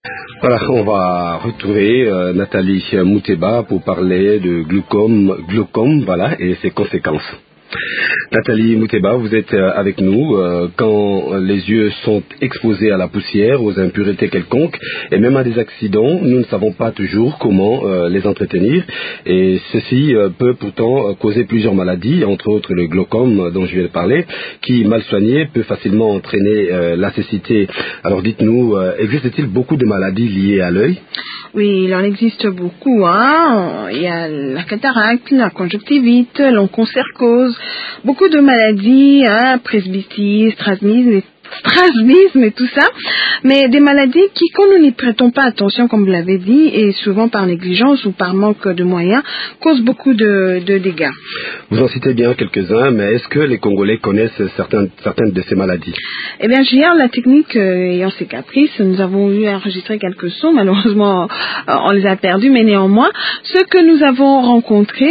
Voilà, on va retrouver Nathalie Mouteba pour parler de glaucome, voilà, et ses conséquences. Nathalie Mouteba, vous êtes avec nous quand les yeux sont exposés à la poussière, aux impuretés quelconques et même à des accidents. Nous ne savons pas toujours comment les entretenir et ceci peut pourtant causer plusieurs maladies, entre autres le glaucome dont je viens de parler, qui mal soigné peut facilement entraîner la cécité. Alors dites-nous, existe-t-il beaucoup de maladies liées à l'œil? Oui, il en existe beaucoup. Il y a la cataracte, la conjonctivite, l'onchocercose, beaucoup de maladies, presbytie, strabisme et tout ça, mais des maladies qui, quand nous n'y prêtons pas attention, comme vous l'avez dit, et souvent par négligence ou par manque de moyens, causent beaucoup de dégâts. Vous en citez bien quelques-uns, mais est-ce que les Congolais connaissent certaines de ces maladies? Eh bien, hier, la technique ayant ses caprices, nous avons eu à enregistrer quelques sons, malheureusement, on les a perdus, mais néanmoins, ceux que nous avons rencontrés,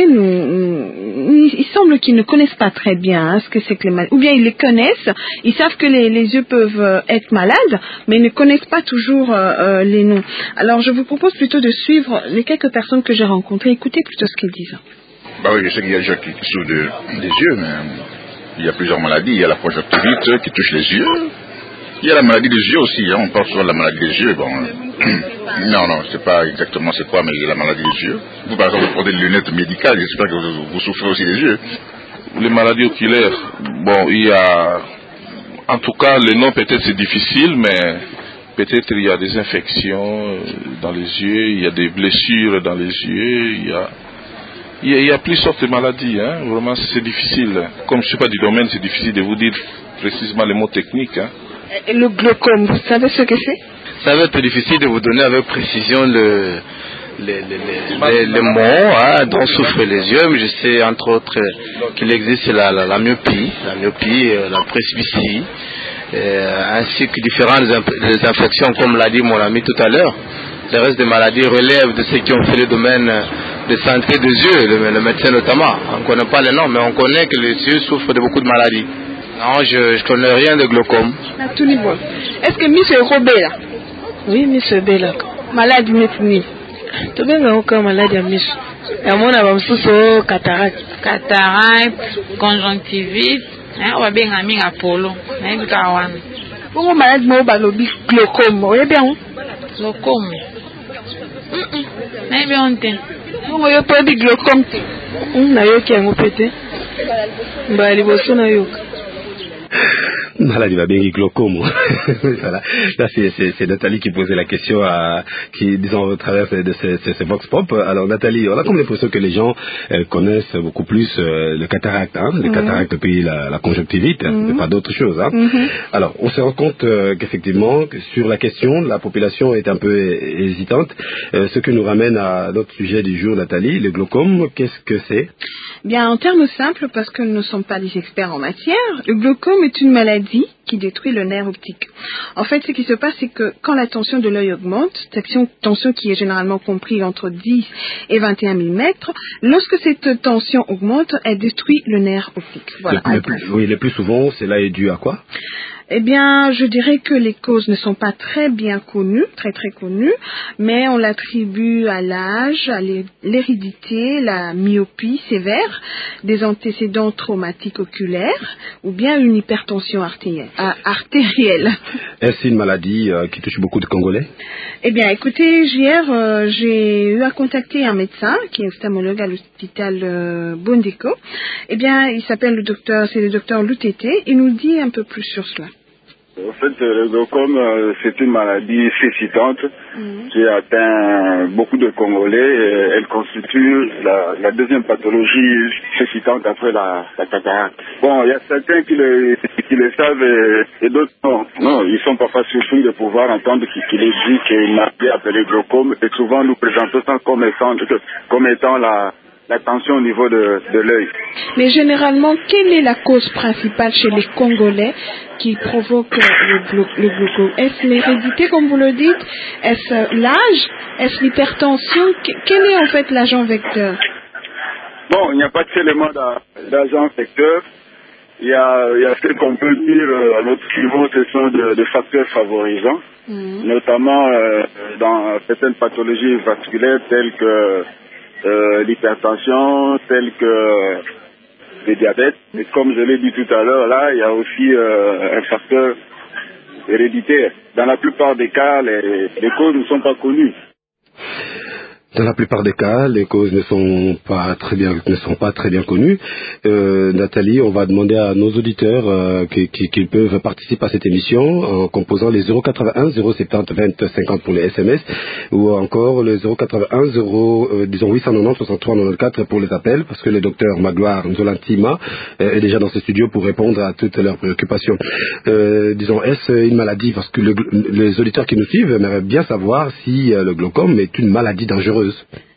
il semble qu'ils ne connaissent pas très bien ce que c'est que les maladies, ou bien ils les connaissent, ils savent que les yeux peuvent être malades, mais ils ne connaissent pas toujours les noms. Alors, je vous propose plutôt de suivre les quelques personnes que j'ai rencontrées. Écoutez plutôt ce qu'ils disent. Bah oui, je sais qu'il y a des gens qui souffrent des yeux, mais il y a plusieurs maladies. Il y a la conjonctivite qui touche les yeux. Il y a la maladie des yeux aussi. On parle souvent de la maladie des yeux. Bon, non, je ne sais pas exactement c'est quoi, mais il y a la maladie des yeux. Vous, par exemple, vous prenez des lunettes médicales. J'espère que vous souffrez aussi des yeux. Les maladies oculaires, bon, il y a... En tout cas, le nom peut-être c'est difficile, mais peut-être il y a des infections dans les yeux, il y a des blessures dans les yeux, il y a plusieurs sortes de maladies, hein. Vraiment c'est difficile. Comme je ne suis pas du domaine, c'est difficile de vous dire précisément les mots techniques. Hein. Et le glaucome, vous savez ce que c'est? Ça va être difficile de vous donner avec précision les mots dont souffrent les yeux, mais je sais entre autres qu'il existe la myopie, la presbytie, ainsi que différentes infections, comme l'a dit mon ami tout à l'heure. Le reste des maladies relèvent de ceux qui ont fait le domaine de santé des yeux, le médecin notamment. On ne connaît pas les noms, mais on connaît que les yeux souffrent de beaucoup de maladies. Non, je ne connais rien de glaucome. À tout niveau. Est-ce que M. Robert là? Oui, M. Bella. Malade du métronime. Tu as aucun maladie à Miss. Et moi, on a cataracte. Cataracte, conjonctivite, on va bien amener Apollo. Pourquoi malade moi balobi glaucome? Oui bien. Glaucome. Mais bien on t'en. Pourquoi yo pas di glaucome? Na yo qui a ngopete. Ba liboso na yo. Maladie va bien glaucome. Voilà. Là, c'est Nathalie qui posait la question qui, disons, au travers de ces vox pop. Alors, Nathalie, on a comme l'impression que les gens connaissent beaucoup plus le cataracte, le cataracte puis la conjonctivite, mais pas d'autres choses, Alors, on se rend compte qu'effectivement, sur la question, la population est un peu hésitante. Ce qui nous ramène à notre sujet du jour, Nathalie, le glaucome, qu'est-ce que c'est? Bien, en termes simples, parce que nous ne sommes pas des experts en matière, le glaucome est une maladie qui détruit le nerf optique. En fait, ce qui se passe, c'est que quand la tension de l'œil augmente, tension qui est généralement comprise entre 10 et 21 mm, lorsque cette tension augmente, elle détruit le nerf optique. Voilà. Le plus souvent, cela est dû à quoi? Eh bien, je dirais que les causes ne sont pas très bien connues, très connues, mais on l'attribue à l'âge, à l'hérédité, la myopie sévère, des antécédents traumatiques oculaires, ou bien une hypertension artérielle. Est-ce une maladie qui touche beaucoup de Congolais? Eh bien, écoutez, hier, j'ai eu à contacter un médecin qui est ophtalmologue à l'hôpital Bondeko. Eh bien, il s'appelle c'est le docteur Loutete. Il nous dit un peu plus sur cela. En fait, le glaucome, c'est une maladie cécitante qui atteint beaucoup de Congolais. Elle constitue la deuxième pathologie cécitante après la cataracte. Bon, il y a certains qui le savent et d'autres non. Non, ils sont parfois surpris de pouvoir entendre qu'il est dit qu'il m'a appelé glaucome. Et souvent, nous présentons ça comme étant la tension au niveau de l'œil. Mais généralement, quelle est la cause principale chez les Congolais qui provoque le glaucome? Est-ce l'hérédité, comme vous le dites? Est-ce l'âge? Est-ce l'hypertension? Quel est en fait l'agent vecteur? Bon, il n'y a pas seulement d'agent vecteur. il y a ce qu'on peut dire à notre niveau, ce sont des facteurs favorisants, notamment dans certaines pathologies vasculaires telles que l'hypertension, telles que le diabète. Et comme je l'ai dit tout à l'heure, là, il y a aussi un facteur héréditaire. Dans la plupart des cas, les causes ne sont pas connues. Dans la plupart des cas, les causes ne sont pas très bien connues. Nathalie, on va demander à nos auditeurs qu'ils peuvent participer à cette émission en composant les 081 070 20 50 pour les SMS ou encore le 081 890 63 94 pour les appels, parce que le docteur Magloire Nzolantima est déjà dans ce studio pour répondre à toutes leurs préoccupations. Est-ce une maladie? Parce que les auditeurs qui nous suivent aimeraient bien savoir si le glaucome est une maladie dangereuse.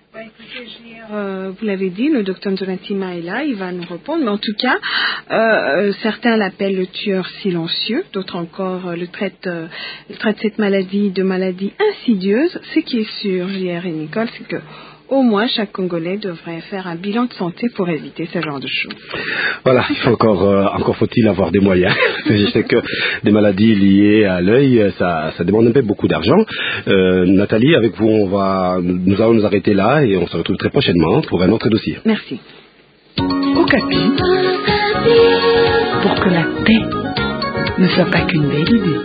Vous l'avez dit, le docteur Nzolantima est là, il va nous répondre, mais en tout cas, certains l'appellent le tueur silencieux, d'autres encore le traitent cette maladie de maladie insidieuse. Ce qui est sûr, JR et Nicole, c'est que au moins chaque Congolais devrait faire un bilan de santé pour éviter ce genre de choses. Voilà, encore faut-il avoir des moyens. Je sais que des maladies liées à l'œil, ça demande un peu beaucoup d'argent. Nathalie, avec vous, nous allons nous arrêter là et on se retrouve très prochainement pour un autre dossier. Merci. Okapi, pour que la paix ne soit pas qu'une belle idée.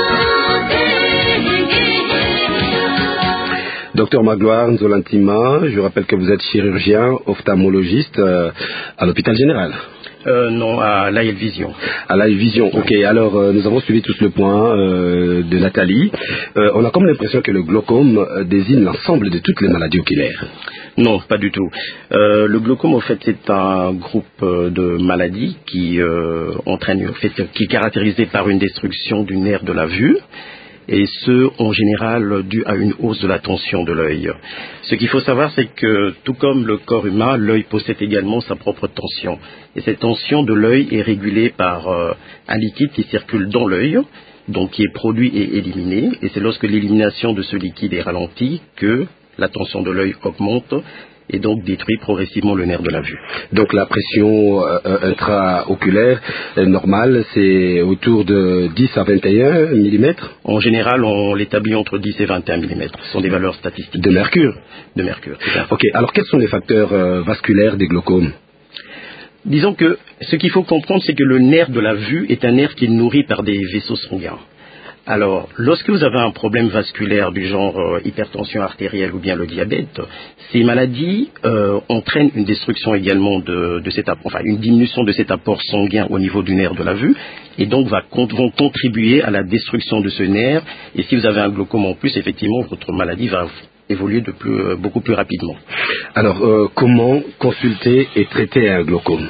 Docteur Magloire Nzolantima, je rappelle que vous êtes chirurgien, ophtalmologiste à l'hôpital général. Non, à l'Eye Vision. À l'Eye Vision, ok. Alors, nous avons suivi tous le point de Nathalie. On a comme l'impression que le glaucome désigne l'ensemble de toutes les maladies oculaires. Non, pas du tout. Le glaucome, au fait, c'est un groupe de maladies qui entraîne, qui est caractérisé par une destruction du nerf de la vue. Et ce, en général, dû à une hausse de la tension de l'œil. Ce qu'il faut savoir, c'est que, tout comme le corps humain, l'œil possède également sa propre tension. Et cette tension de l'œil est régulée par un liquide qui circule dans l'œil, donc qui est produit et éliminé. Et c'est lorsque l'élimination de ce liquide est ralentie que la tension de l'œil augmente et donc détruit progressivement le nerf de la vue. Donc la pression intraoculaire normale, c'est autour de 10 à 21 mm. En général, on l'établit entre 10 et 21 mm. Ce sont des valeurs statistiques. De mercure. De mercure. Ok, alors quels sont les facteurs vasculaires des glaucomes? Disons que ce qu'il faut comprendre, c'est que le nerf de la vue est un nerf qui est nourri par des vaisseaux sanguins. Alors, lorsque vous avez un problème vasculaire du genre hypertension artérielle ou bien le diabète, ces maladies entraînent une destruction également une diminution de cet apport sanguin au niveau du nerf de la vue, et donc vont contribuer à la destruction de ce nerf. Et si vous avez un glaucome en plus, effectivement, votre maladie va évoluer beaucoup plus rapidement. Alors, comment consulter et traiter un glaucome?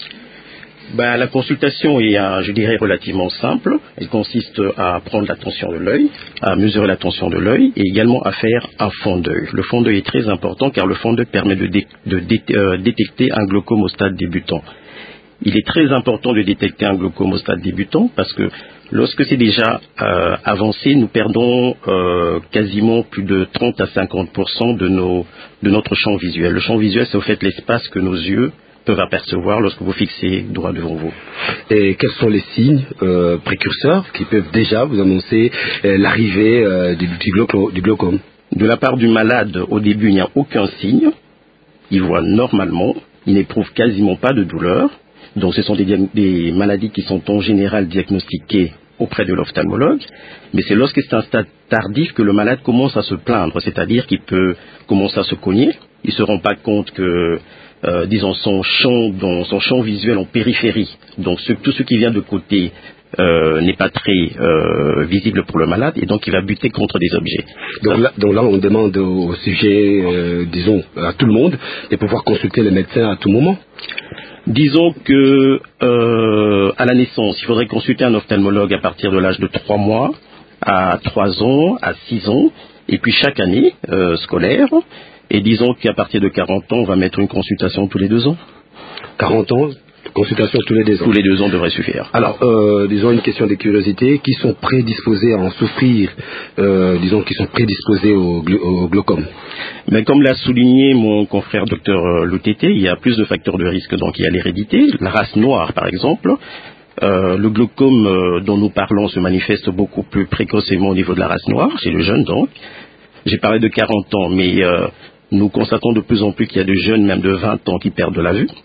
La consultation est, je dirais, relativement simple. Elle consiste à prendre la tension de l'œil, à mesurer la tension de l'œil et également à faire un fond d'œil. Le fond d'œil est très important car le fond d'œil permet de détecter un glaucome au stade débutant. Il est très important de détecter un glaucome au stade débutant parce que lorsque c'est déjà avancé, nous perdons quasiment plus de 30 à 50% de notre champ visuel. Le champ visuel, c'est au fait l'espace que nos yeux peuvent apercevoir lorsque vous fixez droit devant vous. Et quels sont les signes précurseurs qui peuvent déjà vous annoncer l'arrivée du glaucome? De la part du malade, au début, il n'y a aucun signe. Il voit normalement, il n'éprouve quasiment pas de douleur. Donc ce sont des maladies qui sont en général diagnostiquées auprès de l'ophtalmologue, mais c'est lorsque c'est un stade tardif que le malade commence à se plaindre, c'est-à-dire qu'il peut commencer à se cogner, il ne se rend pas compte que son champ visuel en périphérie, donc tout ce qui vient de côté n'est pas très visible pour le malade et donc il va buter contre des objets. Donc là on demande au sujet, à tout le monde, de pouvoir consulter le médecin à tout moment. Disons que à la naissance, il faudrait consulter un ophtalmologue à partir de l'âge de 3 mois, à 3 ans, à 6 ans, et puis chaque année scolaire. Et disons qu'à partir de 40 ans, on va mettre une consultation tous les 2 ans. 40 ans, Consultation tous les 2 ans. Tous les 2 ans devrait suffire. Alors, disons une question de curiosité. Qui sont prédisposés à en souffrir, qui sont prédisposés au glaucome? Mais comme l'a souligné mon confrère Dr Loutété, il y a plus de facteurs de risque. Donc il y a l'hérédité, la race noire par exemple. Le glaucome dont nous parlons se manifeste beaucoup plus précocement au niveau de la race noire, chez le jeune donc. J'ai parlé de 40 ans, mais nous constatons de plus en plus qu'il y a de jeunes, même de 20 ans, qui perdent de la vue.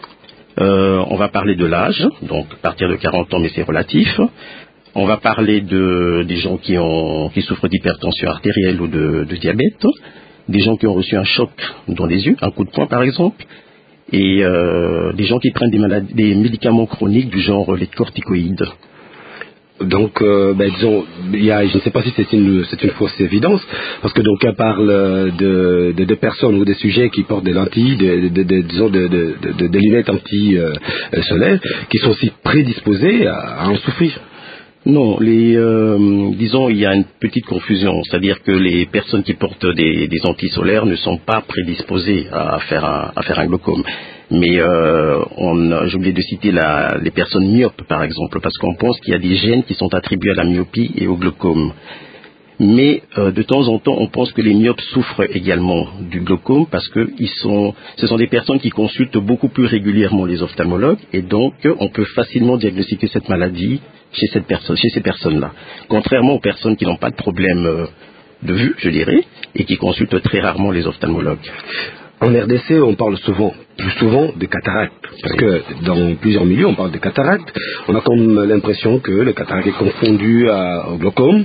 On va parler de l'âge, donc à partir de 40 ans, mais c'est relatif. On va parler des gens qui souffrent d'hypertension artérielle ou de diabète, des gens qui ont reçu un choc dans les yeux, un coup de poing par exemple, et des gens qui prennent des médicaments chroniques du genre les corticoïdes. Donc, disons, je ne sais pas si c'est une fausse évidence, parce que donc on parle de personnes ou des sujets qui portent des lentilles, des lunettes anti-solaires, qui sont aussi prédisposés à en souffrir. Non, disons, il y a une petite confusion, c'est-à-dire que les personnes qui portent des antisolaires ne sont pas prédisposées à faire un glaucome. Mais j'ai oublié de citer les personnes myopes, par exemple, parce qu'on pense qu'il y a des gènes qui sont attribués à la myopie et au glaucome. Mais de temps en temps, on pense que les myopes souffrent également du glaucome parce que ce sont des personnes qui consultent beaucoup plus régulièrement les ophtalmologues et donc on peut facilement diagnostiquer cette maladie chez ces personnes-là. Contrairement aux personnes qui n'ont pas de problème de vue, je dirais, et qui consultent très rarement les ophtalmologues. En RDC, on parle plus souvent de cataracte, parce que dans plusieurs milieux, on parle de cataracte. On a comme l'impression que le cataracte est confondu au glaucome,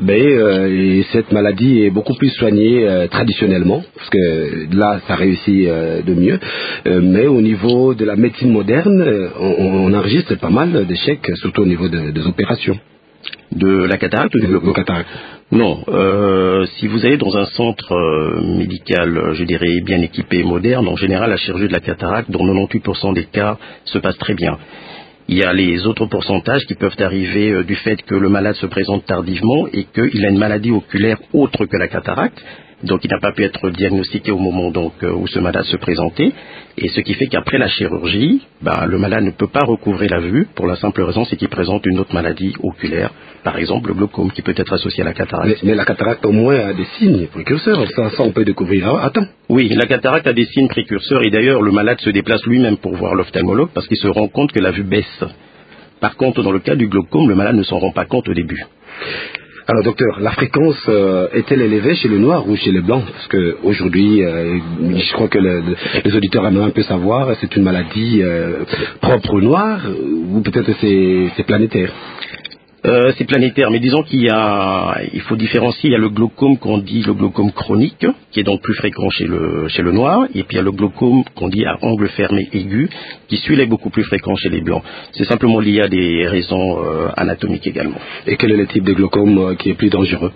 et cette maladie est beaucoup plus soignée traditionnellement, parce que là, ça réussit de mieux. Mais au niveau de la médecine moderne, on enregistre pas mal d'échecs, surtout au niveau des opérations. De la cataracte ou du glaucome? Cataracte. Non, si vous allez dans un centre médical, je dirais bien équipé et moderne, en général la chirurgie de la cataracte, dans 98% des cas, se passe très bien. Il y a les autres pourcentages qui peuvent arriver du fait que le malade se présente tardivement et qu'il a une maladie oculaire autre que la cataracte. Donc il n'a pas pu être diagnostiqué au moment où ce malade se présentait, et ce qui fait qu'après la chirurgie, le malade ne peut pas recouvrer la vue pour la simple raison c'est qu'il présente une autre maladie oculaire, par exemple le glaucome qui peut être associé à la cataracte. Mais la cataracte au moins a des signes précurseurs, ça on peut découvrir à temps. Oui, la cataracte a des signes précurseurs et d'ailleurs le malade se déplace lui-même pour voir l'ophtalmologue parce qu'il se rend compte que la vue baisse. Par contre dans le cas du glaucome, le malade ne s'en rend pas compte au début. Alors docteur, la fréquence est-elle élevée chez le noir ou chez le blanc? Parce qu'aujourd'hui, je crois que les auditeurs aimeraient un peu savoir, c'est une maladie propre au noir ou peut-être c'est planétaire? C'est planétaire, mais disons qu'il faut différencier. Il y a le glaucome qu'on dit le glaucome chronique, qui est donc plus fréquent chez le noir, et puis il y a le glaucome qu'on dit à angle fermé aigu, qui celui-là est beaucoup plus fréquent chez les blancs. C'est simplement lié à des raisons anatomiques également. Et quel est le type de glaucome qui est plus dangereux?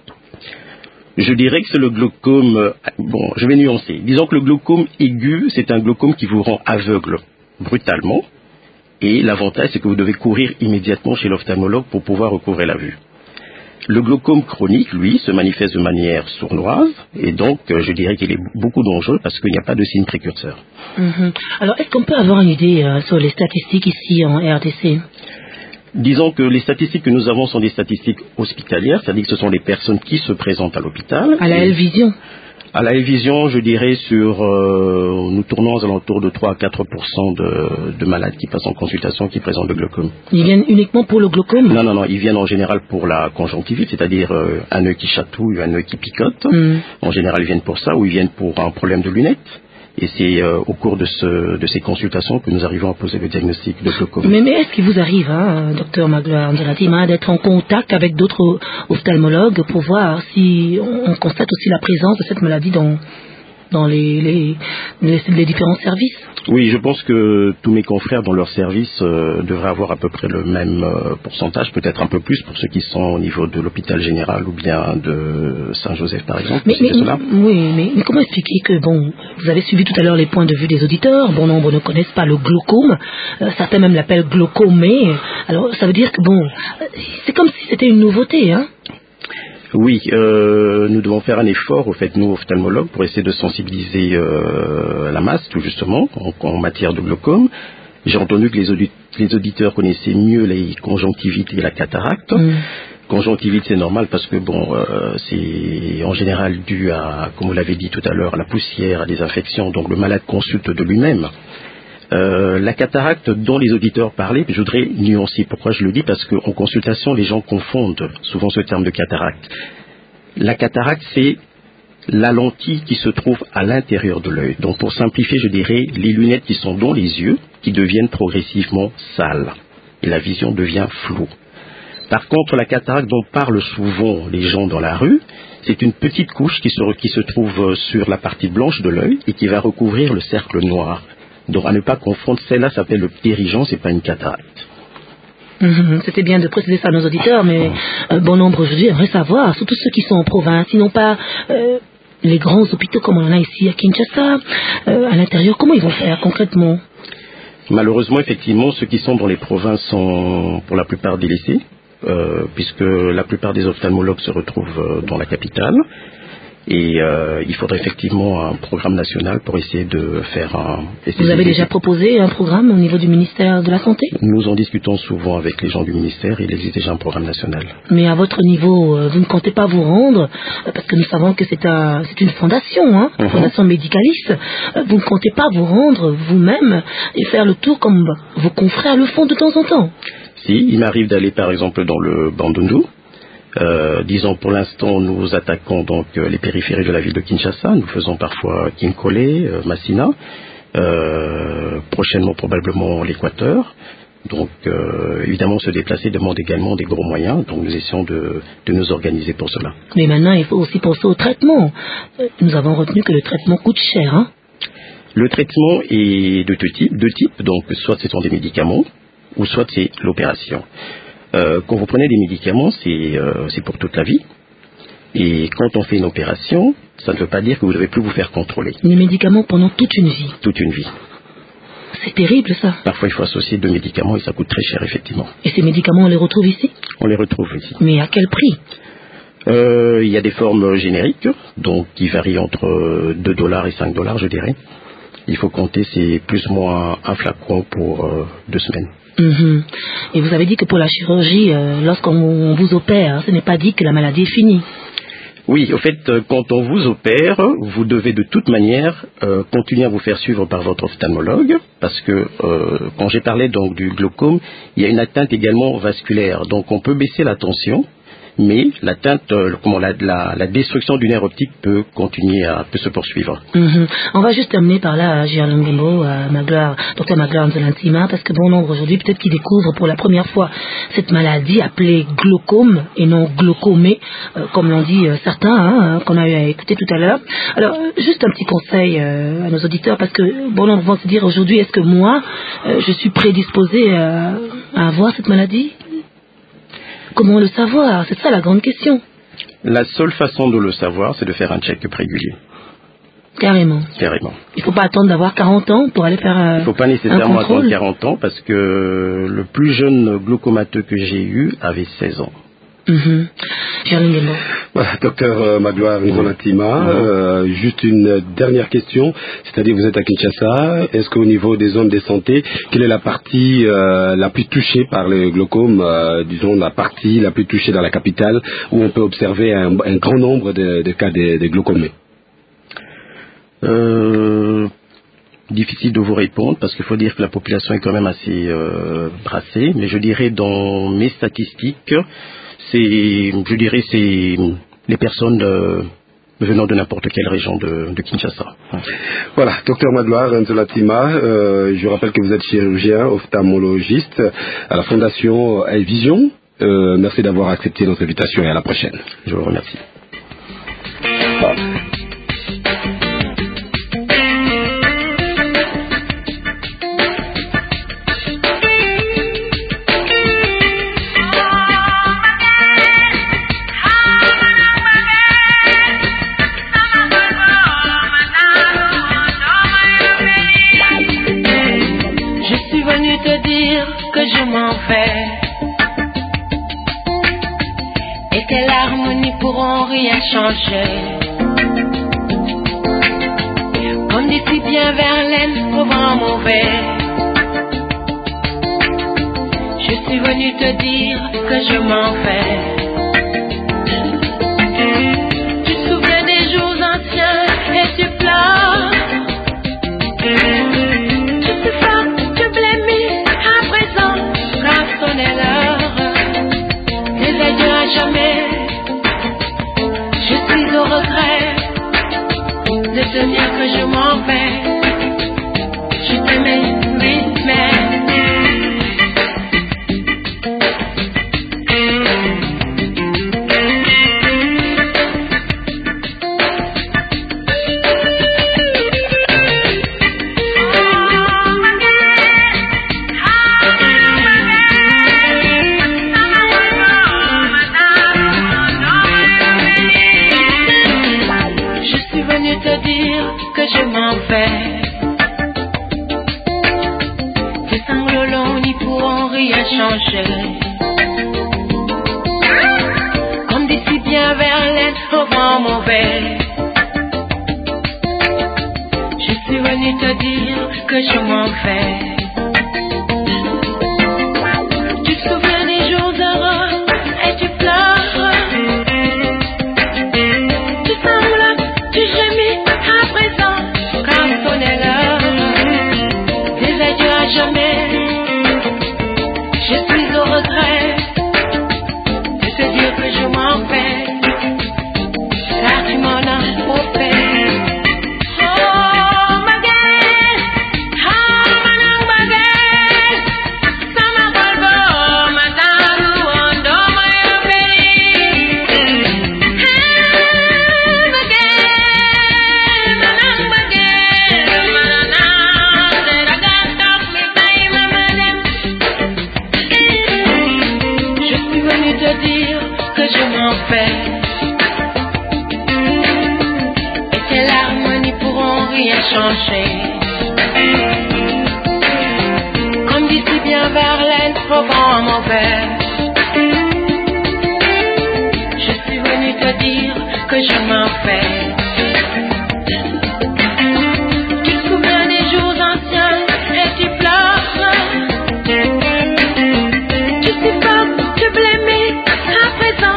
Je dirais que c'est le glaucome... Bon, je vais nuancer. Disons que le glaucome aigu, c'est un glaucome qui vous rend aveugle brutalement. Et l'avantage, c'est que vous devez courir immédiatement chez l'ophtalmologue pour pouvoir recouvrer la vue. Le glaucome chronique, lui, se manifeste de manière sournoise, et donc je dirais qu'il est beaucoup dangereux parce qu'il n'y a pas de signe précurseur. Alors, est-ce qu'on peut avoir une idée sur les statistiques ici en RDC? Disons que les statistiques que nous avons sont des statistiques hospitalières, c'est-à-dire que ce sont les personnes qui se présentent à l'hôpital. À la L-Vision? À la L-Vision, je dirais nous tournons aux alentours de 3 à 4% de malades qui passent en consultation qui présentent le glaucome. Ils viennent uniquement pour le glaucome? Non, ils viennent en général pour la conjonctivite, c'est-à-dire un œil qui chatouille, un œil qui picote. En général, ils viennent pour ça ou ils viennent pour un problème de lunettes. Et c'est au cours de ces consultations que nous arrivons à poser le diagnostic de glaucome. Mais est-ce qu'il vous arrive, docteur Magloire Ndjelatima, d'être en contact avec d'autres ophtalmologues pour voir si on constate aussi la présence de cette maladie dans les différents services? Oui, je pense que tous mes confrères dans leur service devraient avoir à peu près le même pourcentage, peut-être un peu plus pour ceux qui sont au niveau de l'hôpital général ou bien de Saint-Joseph par exemple. Mais comment expliquer que, vous avez suivi tout à l'heure les points de vue des auditeurs, bon nombre ne connaissent pas le glaucome, certains même l'appellent glaucomé, alors ça veut dire que c'est comme si c'était une nouveauté, hein? Oui, nous devons faire un effort, au fait, nous, ophtalmologues, pour essayer de sensibiliser la masse, tout justement, en matière de glaucome. J'ai entendu que les auditeurs connaissaient mieux les conjonctivites et la cataracte. Conjonctivite, c'est normal parce que c'est en général dû à, comme vous l'avez dit tout à l'heure, à la poussière, à des infections. Donc le malade consulte de lui-même. La cataracte dont les auditeurs parlaient, je voudrais nuancer. Pourquoi je le dis? Parce qu'en consultation, les gens confondent souvent ce terme de cataracte. La cataracte, c'est la lentille qui se trouve à l'intérieur de l'œil. Donc pour simplifier, je dirais les lunettes qui sont dans les yeux, qui deviennent progressivement sales. Et la vision devient floue. Par contre, la cataracte dont parlent souvent les gens dans la rue, c'est une petite couche qui se trouve sur la partie blanche de l'œil et qui va recouvrir le cercle noir. Donc à ne pas confondre, celle-là s'appelle le périgon, c'est pas une cataracte. C'était bien de préciser ça à nos auditeurs, mais bon nombre aujourd'hui aimerait savoir, surtout ceux qui sont en province, ils n'ont pas les grands hôpitaux comme on en a ici à Kinshasa, à l'intérieur, comment ils vont faire concrètement? Malheureusement, effectivement, ceux qui sont dans les provinces sont pour la plupart délaissés, puisque la plupart des ophtalmologues se retrouvent dans la capitale. Et il faudrait effectivement un programme national pour essayer de faire un... Vous avez déjà proposé un programme au niveau du ministère de la Santé? Nous en discutons souvent avec les gens du ministère, il existe déjà un programme national. Mais à votre niveau, vous ne comptez pas vous rendre, parce que nous savons que c'est une fondation, une fondation médicaliste. Vous ne comptez pas vous rendre vous-même et faire le tour comme vos confrères le font de temps en temps? Si, il m'arrive d'aller par exemple dans le Bandundu. Disons pour l'instant nous attaquons donc les périphéries de la ville de Kinshasa, nous faisons parfois Kinkole, Massina, prochainement probablement l'Équateur. Donc évidemment se déplacer demande également des gros moyens, donc nous essayons de nous organiser pour cela. Mais maintenant il faut aussi penser au traitement. Nous avons retenu que le traitement coûte cher, hein? Le traitement est de deux types, donc soit ce sont des médicaments ou soit c'est l'opération. Quand vous prenez des médicaments, c'est pour toute la vie. Et quand on fait une opération, ça ne veut pas dire que vous ne devez plus vous faire contrôler. Les médicaments pendant toute une vie? Toute une vie. C'est terrible ça. Parfois il faut associer deux médicaments et ça coûte très cher effectivement. Et ces médicaments on les retrouve ici? On les retrouve ici. Mais à quel prix? Il y a des formes génériques, donc qui varient entre $2 et $5 je dirais. Il faut compter, c'est plus ou moins un flacon pour 2 semaines. Et vous avez dit que pour la chirurgie, lorsqu'on vous opère, ce n'est pas dit que la maladie est finie. Oui, au fait, quand on vous opère, vous devez de toute manière continuer à vous faire suivre par votre ophtalmologue, parce que quand j'ai parlé donc du glaucome, il y a une atteinte également vasculaire. Donc on peut baisser la tension, mais l'atteinte, la destruction du nerf optique peut se poursuivre. On va juste terminer par là, Gérald Ngimbo, Dr Magloire Nzolantima, parce que bon nombre aujourd'hui peut-être qui découvrent pour la première fois cette maladie appelée glaucome et non glaucomé, comme l'ont dit certains, qu'on a eu à écouter tout à l'heure. Alors juste un petit conseil à nos auditeurs, parce que bon nombre vont se dire aujourd'hui, est-ce que moi je suis prédisposé à avoir cette maladie? Comment le savoir? C'est ça la grande question. La seule façon de le savoir, c'est de faire un check-up régulier. Carrément. Carrément. Il ne faut pas attendre d'avoir 40 ans pour aller faire un contrôle. Il ne faut pas nécessairement attendre 40 ans parce que le plus jeune glaucomateux que j'ai eu avait 16 ans. Voilà, docteur Magloire Nzolantima, juste une dernière question, c'est-à-dire vous êtes à Kinshasa, est-ce qu'au niveau des zones de santé, quelle est la partie la plus touchée par le glaucome, disons la partie la plus touchée dans la capitale, où on peut observer un grand nombre de cas de glaucome? Difficile de vous répondre parce qu'il faut dire que la population est quand même assez brassée, mais je dirais dans mes statistiques, c'est les personnes venant de n'importe quelle région de Kinshasa. Voilà, docteur Magloire Nzolantima, je rappelle que vous êtes chirurgien, ophtalmologiste à la Fondation iVision. Merci d'avoir accepté notre invitation et à la prochaine. Je vous remercie. Je m'en vais et que l'harmonie pourront rien changer. Comme d'ici bien Verlaine au vent mauvais, Je suis venue te dire que je m'en vais. Tu te souviens des jours anciens et tu pleures. Tu te fâches, tu blêmis à présent quand sonnait l'heure. Les adieux à jamais. Je suis au regret de te dire que je m'en vais. Je t'aimais, oui, mais que je m'en vais. Tes sanglots longs n'y pourront rien changer. Comme d'ici bien vers l'est au vent mauvais. Je suis venue te dire que je m'en vais. Tu te souviens des jours heureux et tu pleures. Tu sanglots, tu gémis à présent. Quand sonnait l'heure, des adieux à jamais. Je suis au regret de te dire que je m'en vais, car tu m'en as trop fait. Oh, ma gueule, oh, ma gueule, ça m'a volvo, ma daru, ondo, ma que je m'en vais. Et tes larmes n'y pourront rien changer. Comme d'ici bien vers l'est au vent mauvais. Je suis venue te dire que je m'en vais. Tu te souviens des jours anciens et tu pleures. Tu supportes, tu blêmis à présent.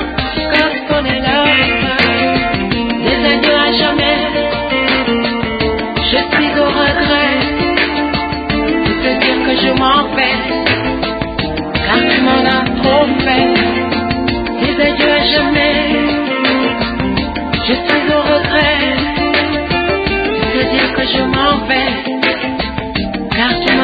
Je suis au regret de te dire que je m'en vais, car tu m'en as trop fait. Des adieux à jamais. Je suis au regret de te dire que je m'en vais, car tu